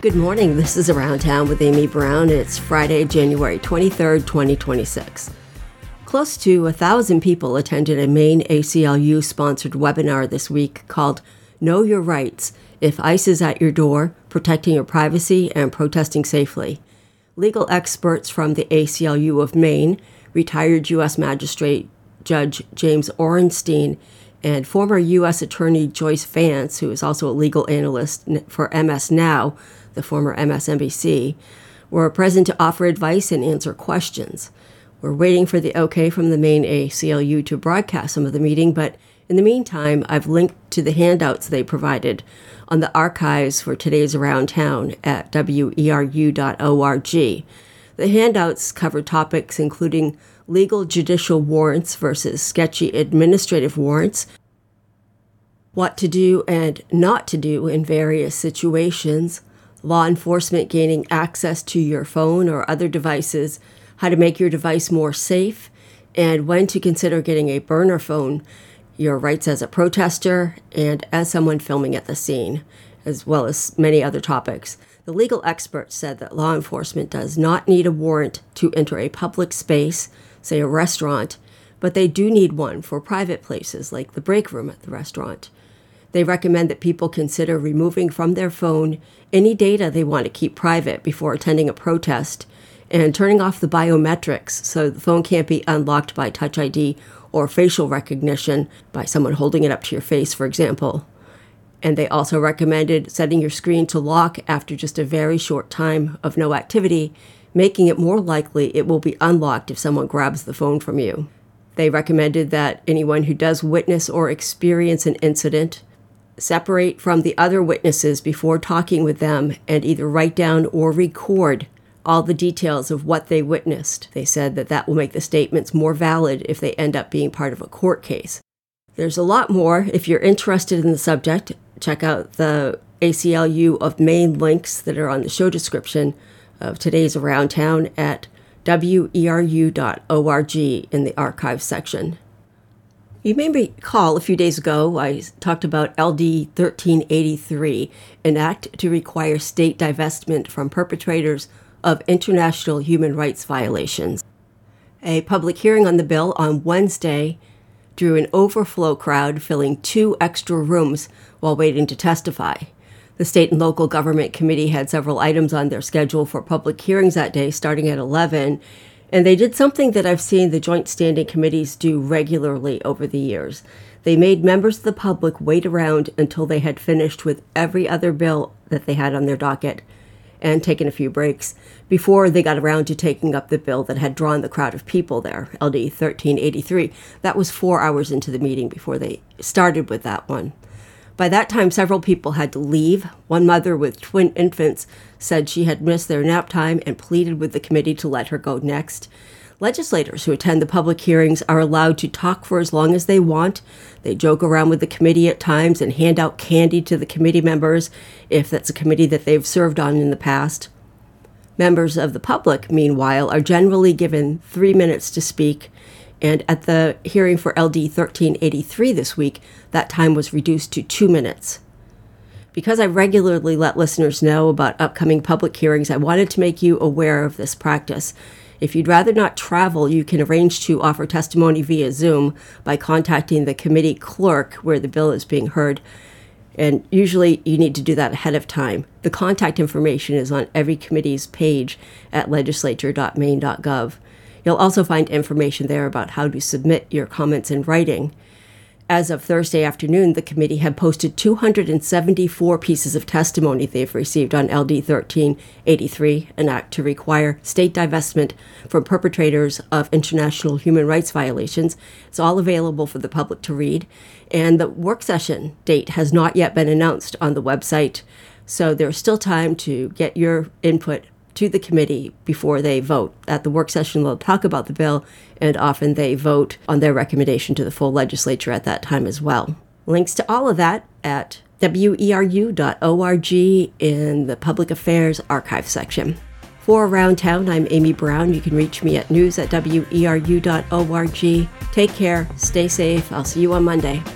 Good morning. This is Around Town with Amy Brown. It's Friday, January 23rd, 2026. Close to 1,000 people attended a Maine ACLU-sponsored webinar this week called Know Your Rights If ICE is at Your Door, Protecting Your Privacy and Protesting Safely. Legal experts from the ACLU of Maine, retired U.S. Magistrate Judge James Orenstein, and former U.S. Attorney Joyce Vance, who is also a legal analyst for MS Now, the former MSNBC, were present to offer advice and answer questions. We're waiting for the okay from the Maine ACLU to broadcast some of the meeting, but in the meantime, I've linked to the handouts they provided on the archives for today's Around Town at weru.org. The handouts cover topics including legal judicial warrants versus sketchy administrative warrants, what to do and not to do in various situations, law enforcement gaining access to your phone or other devices, how to make your device more safe, and when to consider getting a burner phone, your rights as a protester and as someone filming at the scene, as well as many other topics. The legal experts said that law enforcement does not need a warrant to enter a public space, say a restaurant, but they do need one for private places like the break room at the restaurant. They recommend that people consider removing from their phone any data they want to keep private before attending a protest and turning off the biometrics so the phone can't be unlocked by Touch ID or facial recognition by someone holding it up to your face, for example. And they also recommended setting your screen to lock after just a very short time of no activity, making it more likely it will be unlocked if someone grabs the phone from you. They recommended that anyone who does witness or experience an incident separate from the other witnesses before talking with them and either write down or record all the details of what they witnessed. They said that that will make the statements more valid if they end up being part of a court case. There's a lot more. If you're interested in the subject, check out the ACLU of Maine links that are on the show description of today's Around Town at weru.org in the archives section. You may recall a few days ago I talked about LD 1383, an act to require state divestment from perpetrators of international human rights violations. A public hearing on the bill on Wednesday drew an overflow crowd filling 2 extra rooms while waiting to testify. The state and local government committee had several items on their schedule for public hearings that day, starting at 11, and they did something that I've seen the joint standing committees do regularly over the years. They made members of the public wait around until they had finished with every other bill that they had on their docket and taken a few breaks before they got around to taking up the bill that had drawn the crowd of people there, LD 1383. That was 4 hours into the meeting before they started with that one. By that time, several people had to leave. One mother with twin infants said she had missed their nap time and pleaded with the committee to let her go next. Legislators who attend the public hearings are allowed to talk for as long as they want. They joke around with the committee at times and hand out candy to the committee members if that's a committee that they've served on in the past. Members of the public, meanwhile, are generally given 3 minutes to speak, and at the hearing for LD 1383 this week, that time was reduced to 2 minutes. Because I regularly let listeners know about upcoming public hearings, I wanted to make you aware of this practice. If you'd rather not travel, you can arrange to offer testimony via Zoom by contacting the committee clerk where the bill is being heard. And usually you need to do that ahead of time. The contact information is on every committee's page at legislature.maine.gov. You'll also find information there about how to submit your comments in writing. As of Thursday afternoon, the committee had posted 274 pieces of testimony they've received on LD 1383, an act to require state divestment from perpetrators of international human rights violations. It's all available for the public to read, and the work session date has not yet been announced on the website, so there's still time to get your input to the committee before they vote. At the work session, they'll talk about the bill, and often they vote on their recommendation to the full legislature at that time as well. Links to all of that at weru.org in the Public Affairs Archive section. For Around Town, I'm Amy Brown. You can reach me at news@weru.org. Take care, stay safe. I'll see you on Monday.